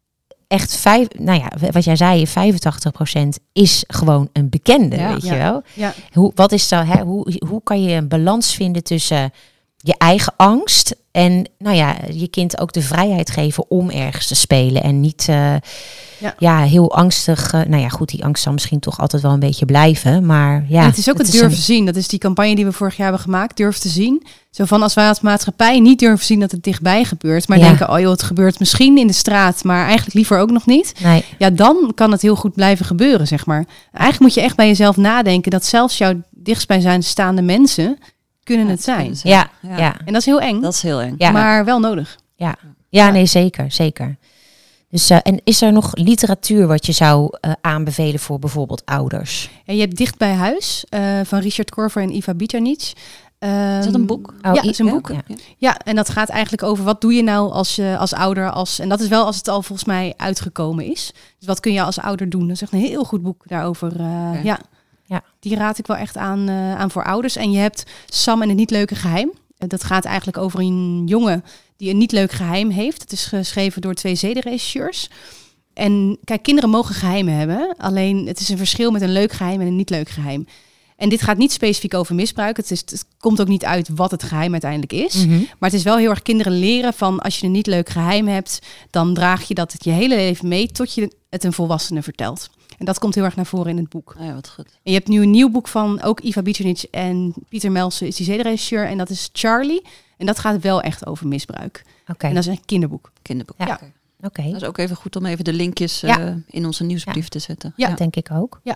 echt vijf, nou ja, wat jij zei, vijfentachtig procent is gewoon een bekende, ja, weet ja. je wel? Ja. Hoe, wat is dat, hè? Hoe, hoe kan je een balans vinden tussen je eigen angst en, nou ja, je kind ook de vrijheid geven om ergens te spelen en niet, uh, ja. ja, heel angstig. Uh, nou ja, goed, die angst zal misschien toch altijd wel een beetje blijven, maar ja. En het is ook het, het durven een... zien. Dat is die campagne die we vorig jaar hebben gemaakt, durf te zien. Zo van, als wij als maatschappij niet durven zien dat het dichtbij gebeurt, maar ja. denken, oh joh, het gebeurt misschien in de straat, maar eigenlijk liever ook nog niet. Nee. Ja, dan kan het heel goed blijven gebeuren, zeg maar. Eigenlijk moet je echt bij jezelf nadenken dat zelfs jouw dichtstbijzijnde staande mensen kunnen ja, het zijn. Ja, ja, ja. En dat is heel eng. Dat is heel eng. Ja. Maar wel nodig. Ja, ja, nee, zeker, zeker. Dus, uh, en is er nog literatuur wat je zou uh, aanbevelen voor bijvoorbeeld ouders? Ja, je hebt Dicht bij Huis uh, van Richard Korver en Iva Bitanic. Um, is dat een boek? Oh, ja, is een ja, boek. Ja. ja, en dat gaat eigenlijk over wat doe je nou als je als ouder, als en dat is wel als het al volgens mij uitgekomen is. Dus wat kun je als ouder doen? Dat is echt een heel goed boek daarover. Uh, okay. Ja. Ja, die raad ik wel echt aan, uh, aan voor ouders. En je hebt Sam en het niet leuke geheim. Dat gaat eigenlijk over een jongen die een niet leuk geheim heeft. Het is geschreven door twee zedenregisseurs. En kijk, kinderen mogen geheimen hebben. Alleen het is een verschil met een leuk geheim en een niet leuk geheim. En dit gaat niet specifiek over misbruik. Het, is, het komt ook niet uit wat het geheim uiteindelijk is. Mm-hmm. Maar het is wel heel erg kinderen leren van, als je een niet leuk geheim hebt, dan draag je dat het je hele leven mee tot je het een volwassene vertelt. En dat komt heel erg naar voren in het boek. Oh ja, wat goed. En je hebt nu een nieuw boek van ook Iva Bitanic en Pieter Melsen is die zedenregisseur. En dat is Charlie. En dat gaat wel echt over misbruik. Okay. En dat is een kinderboek. Kinderboek, ja. ja. Oké. Okay. Dat is ook even goed om even de linkjes ja. uh, in onze nieuwsbrief ja. te zetten. Ja, ja, denk ik ook. Ja.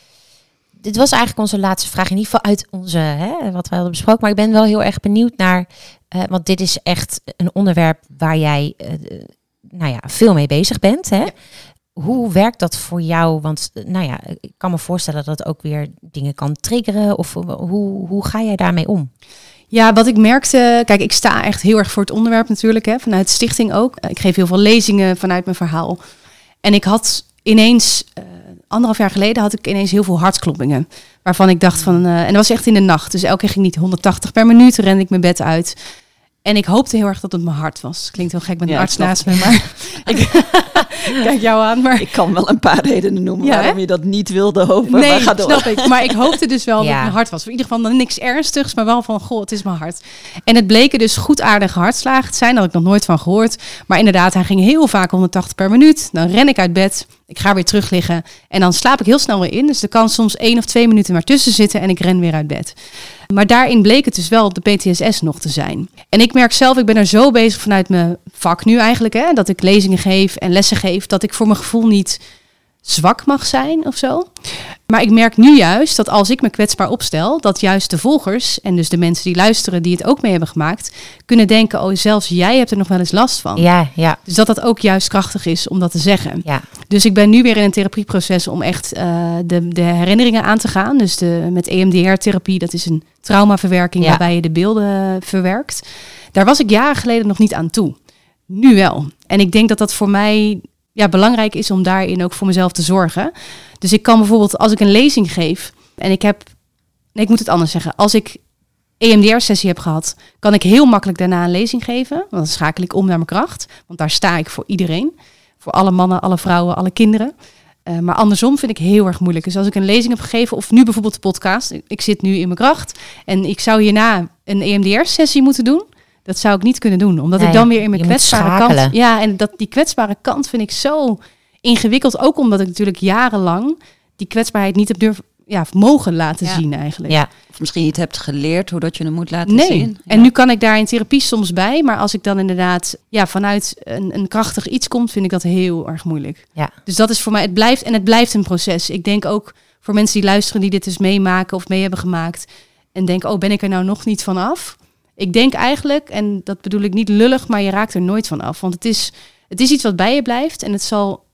Dit was eigenlijk onze laatste vraag. In ieder geval uit onze, hè, wat we hadden besproken. Maar ik ben wel heel erg benieuwd naar, uh, want dit is echt een onderwerp waar jij uh, nou ja, veel mee bezig bent. Hè? Ja. Hoe werkt dat voor jou? Want nou ja, ik kan me voorstellen dat het ook weer dingen kan triggeren. Of hoe, hoe ga jij daarmee om? Ja, wat ik merkte, kijk, ik sta echt heel erg voor het onderwerp natuurlijk, hè, vanuit de stichting ook. Ik geef heel veel lezingen vanuit mijn verhaal. En ik had ineens, uh, anderhalf jaar geleden had ik ineens heel veel hartkloppingen. Waarvan ik dacht van, uh, en dat was echt in de nacht. Dus elke keer ging niet honderdtachtig per minuut, rende ik mijn bed uit. En ik hoopte heel erg dat het mijn hart was. Klinkt heel gek met een ja, arts naast me, maar ik kijk jou aan. Maar ik kan wel een paar redenen noemen ja, waarom hè? je dat niet wilde hopen. Nee, maar ga door. snap ik. Maar ik hoopte dus wel ja. dat het mijn hart was. In ieder geval dan niks ernstigs, maar wel van, goh, het is mijn hart. En het bleken dus goedaardige hartslagen te zijn. Daar had ik nog nooit van gehoord. Maar inderdaad, hij ging heel vaak honderdtachtig per minuut. Dan ren ik uit bed. Ik ga weer terug liggen. En dan slaap ik heel snel weer in. Dus er kan soms één of twee minuten maar tussen zitten. En ik ren weer uit bed. Maar daarin bleek het dus wel de P T S S nog te zijn. En ik merk zelf, ik ben er zo bezig vanuit mijn vak nu eigenlijk, hè, dat ik lezingen geef en lessen geef, dat ik voor mijn gevoel niet zwak mag zijn of zo. Maar ik merk nu juist dat als ik me kwetsbaar opstel, dat juist de volgers en dus de mensen die luisteren, die het ook mee hebben gemaakt, kunnen denken, oh, zelfs jij hebt er nog wel eens last van. Ja, ja. Dus dat dat ook juist krachtig is om dat te zeggen. Ja. Dus ik ben nu weer in een therapieproces om echt uh, de, de herinneringen aan te gaan. Dus de, met E M D R-therapie, dat is een traumaverwerking ja. waarbij je de beelden verwerkt. Daar was ik jaren geleden nog niet aan toe. Nu wel. En ik denk dat dat voor mij ja, belangrijk is om daarin ook voor mezelf te zorgen. Dus ik kan bijvoorbeeld, als ik een lezing geef en ik heb, nee, ik moet het anders zeggen. Als ik E M D R-sessie heb gehad, kan ik heel makkelijk daarna een lezing geven. Want dan schakel ik om naar mijn kracht. Want daar sta ik voor iedereen. Voor alle mannen, alle vrouwen, alle kinderen. Uh, maar andersom vind ik heel erg moeilijk. Dus als ik een lezing heb gegeven, of nu bijvoorbeeld de podcast. Ik, ik zit nu in mijn kracht. En ik zou hierna een E M D R-sessie moeten doen. Dat zou ik niet kunnen doen. Omdat nee, ik dan weer in mijn kwetsbare kant... Ja, en dat, die kwetsbare kant vind ik zo ingewikkeld. Ook omdat ik natuurlijk jarenlang die kwetsbaarheid niet heb durven... Ja, mogen laten ja. zien eigenlijk. Ja. Of misschien niet hebt geleerd hoe dat je het moet laten nee. zien. Ja. En nu kan ik daar in therapie soms bij. Maar als ik dan inderdaad ja, vanuit een, een krachtig iets komt, vind ik dat heel erg moeilijk. Ja. Dus dat is voor mij, het blijft en het blijft een proces. Ik denk ook voor mensen die luisteren, die dit dus meemaken of mee hebben gemaakt. En denken, oh, ben ik er nou nog niet van af? Ik denk eigenlijk, en dat bedoel ik niet lullig, maar je raakt er nooit van af. Want het is, het is iets wat bij je blijft en het zal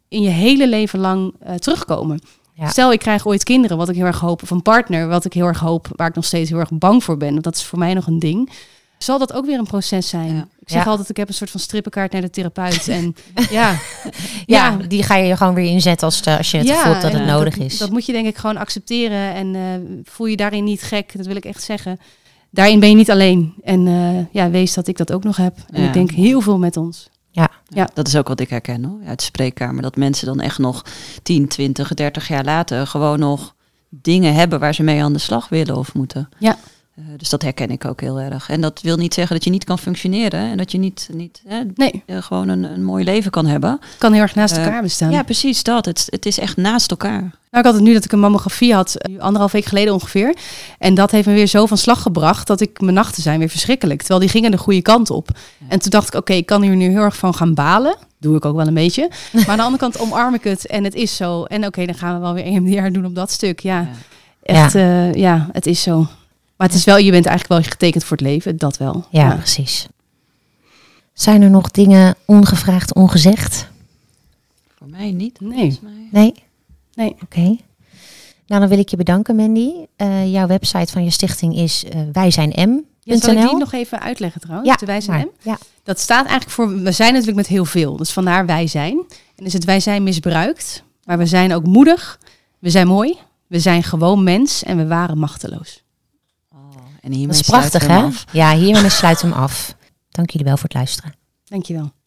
in je hele leven lang uh, terugkomen. Ja. Stel, ik krijg ooit kinderen, wat ik heel erg hoop, of een partner, wat ik heel erg hoop, waar ik nog steeds heel erg bang voor ben. Want dat is voor mij nog een ding. Zal dat ook weer een proces zijn? Ja. Ik zeg ja. altijd, ik heb een soort van strippenkaart naar de therapeut. En ja, ja, ja, die ga je gewoon weer inzetten als, de, als je het ja, voelt dat het nodig dat, is. Dat moet je denk ik gewoon accepteren. En uh, voel je daarin niet gek, dat wil ik echt zeggen. Daarin ben je niet alleen. En uh, ja, wees dat ik dat ook nog heb. En ja. ik denk heel veel met ons. Ja. ja, dat is ook wat ik herken hoor, uit de spreekkamer. Dat mensen dan echt nog tien, twintig, dertig jaar later gewoon nog dingen hebben waar ze mee aan de slag willen of moeten. Ja. Uh, dus dat herken ik ook heel erg. En dat wil niet zeggen dat je niet kan functioneren. En dat je niet, niet hè, nee. uh, gewoon een, een mooi leven kan hebben. Kan heel erg naast uh, elkaar bestaan. Ja, precies dat. Het, het is echt naast elkaar. Nou, ik had het nu dat ik een mammografie had, anderhalf week geleden ongeveer. En dat heeft me weer zo van slag gebracht dat ik mijn nachten zijn weer verschrikkelijk. Terwijl die gingen de goede kant op. Ja. En toen dacht ik, oké, okay, ik kan hier nu heel erg van gaan balen. Doe ik ook wel een beetje. Maar aan de andere kant omarm ik het en het is zo. En oké, okay, dan gaan we wel weer E M D R doen op dat stuk. Ja, ja. echt, ja. Uh, ja, het is zo. Maar het is wel, je bent eigenlijk wel getekend voor het leven, dat wel. Ja, ja. precies. Zijn er nog dingen ongevraagd, ongezegd? Voor mij niet. Nee. Mij. Nee? Nee. Oké. Okay. Nou, dan wil ik je bedanken, Mandy. Uh, jouw website van je stichting is uh, wij zijn m. Ja, zal ik die nog even uitleggen trouwens? Ja, de Wij zijn M? Ja. Dat staat eigenlijk voor, we zijn natuurlijk met heel veel. Dus vandaar wij zijn. En is het wij zijn misbruikt. Maar we zijn ook moedig. We zijn mooi. We zijn gewoon mens. En we waren machteloos. Oh, en hiermee dat is prachtig, hè? Af. Ja, hiermee sluit hem af. Dank jullie wel voor het luisteren. Dank je wel.